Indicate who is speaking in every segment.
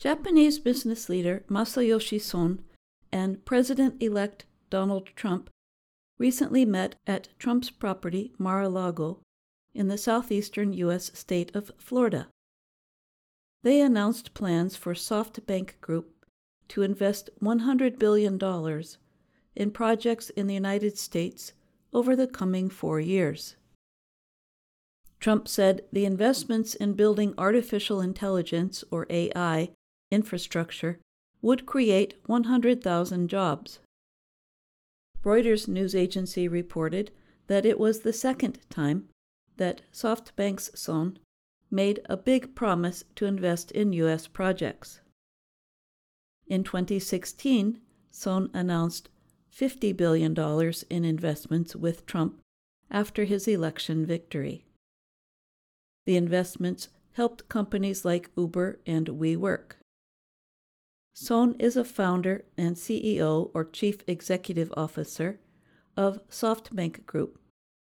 Speaker 1: Japanese business leader Masayoshi Son and President-elect Donald Trump recently met at Trump's property Mar-a-Lago in the southeastern U.S. state of Florida. They announced plans for SoftBank Group to invest $100 billion in projects in the United States over the coming 4 years. Trump said the investments in building artificial intelligence, or AI, infrastructure would create 100,000 jobs. Reuters news agency reported that it was the second time that SoftBank's Son made a big promise to invest in U.S. projects. In 2016, Son announced $50 billion in investments with Trump after his election victory. The investments helped companies like Uber and WeWork. Son is a founder and CEO, or Chief Executive Officer, of SoftBank Group.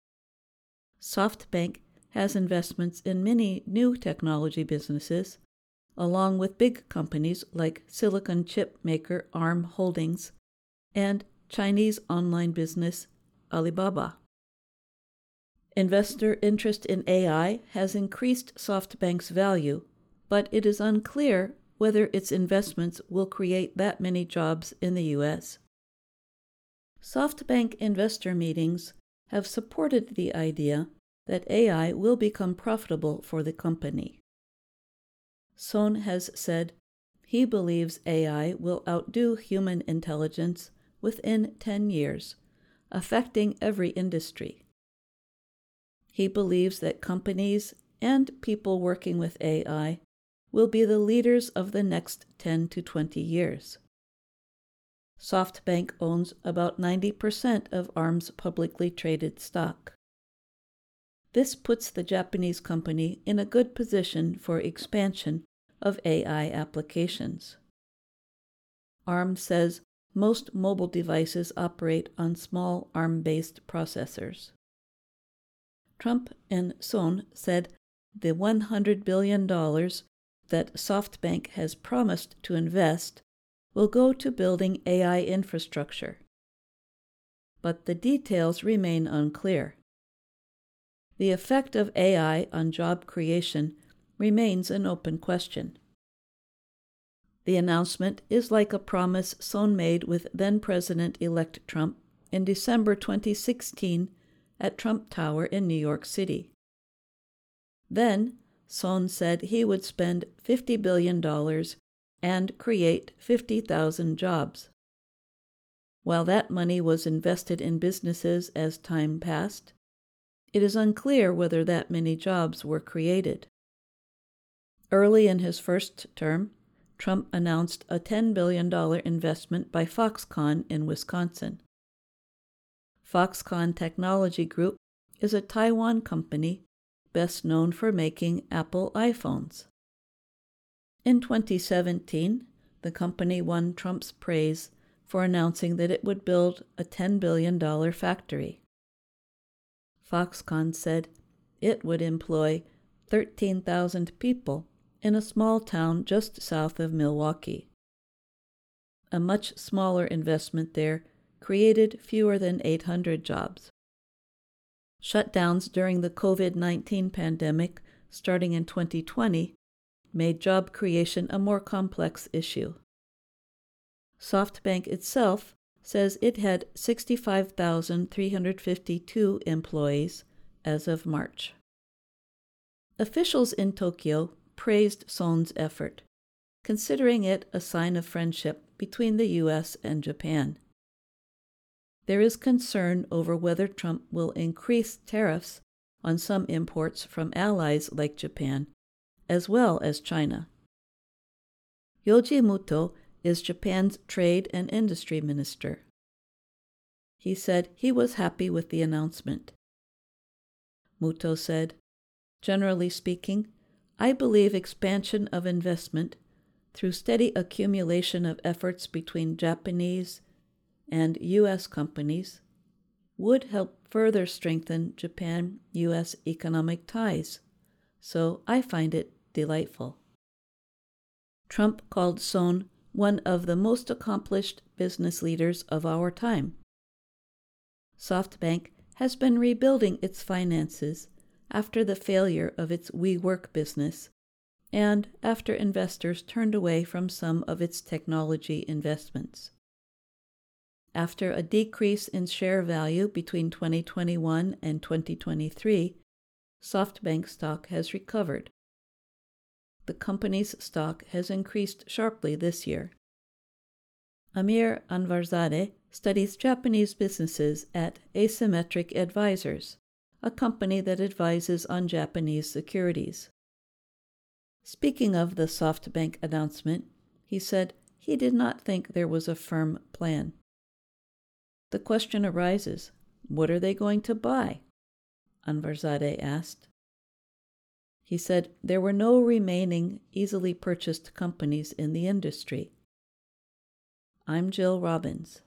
Speaker 1: SoftBank has investments in many new technology businesses, along with big companies like silicon chip maker ARM Holdings and Chinese online business Alibaba. Investor interest in AI has increased SoftBank's value, but it is unclear whether its investments will create that many jobs in the U.S. SoftBank investor meetings have supported the idea that AI will become profitable for the company. Son has said he believes AI will outdo human intelligence within 10 years, affecting every industry. He believes that companies and people working with AI will be the leaders of the next 10 to 20 years. SoftBank owns about 90% of ARM's publicly traded stock. This puts the Japanese company in a good position for expansion of AI applications. ARM says most mobile devices operate on small ARM-based processors. Trump and Son said the $100 billion that SoftBank has promised to invest will go to building AI infrastructure. But the details remain unclear. The effect of AI on job creation remains an open question. The announcement is like a promise Son made with then-President-elect Trump in December 2016 at Trump Tower in New York City. Then, Son said he would spend $50 billion and create 50,000 jobs. While that money was invested in businesses as time passed, it is unclear whether that many jobs were created. Early in his first term, Trump announced a $10 billion investment by Foxconn in Wisconsin. Foxconn Technology Group is a Taiwan company best known for making Apple iPhones. In 2017, the company won Trump's praise for announcing that it would build a $10 billion factory. Foxconn said it would employ 13,000 people in a small town just south of Milwaukee. A much smaller investment there created fewer than 800 jobs. Shutdowns during the COVID-19 pandemic, starting in 2020, made job creation a more complex issue. SoftBank itself says it had 65,352 employees as of March. Officials in Tokyo praised Son's effort, considering it a sign of friendship between the U.S. and Japan. There is concern over whether Trump will increase tariffs on some imports from allies like Japan, as well as China. Yoji Muto is Japan's Trade and Industry Minister. He said he was happy with the announcement. Muto said, "Generally speaking, I believe expansion of investment through steady accumulation of efforts between Japanese and U.S. companies would help further strengthen Japan-U.S. economic ties, so I find it delightful." Trump called Sohn one of the most accomplished business leaders of our time. SoftBank has been rebuilding its finances after the failure of its WeWork business and after investors turned away from some of its technology investments. After a decrease in share value between 2021 and 2023, SoftBank stock has recovered. The company's stock has increased sharply this year. Amir Anvarzadeh studies Japanese businesses at Asymmetric Advisors, a company that advises on Japanese securities. Speaking of the SoftBank announcement, he said he did not think there was a firm plan. The question arises, what are they going to buy? Anvarzadeh asked. He said there were no remaining easily purchased companies in the industry. I'm Jill Robbins.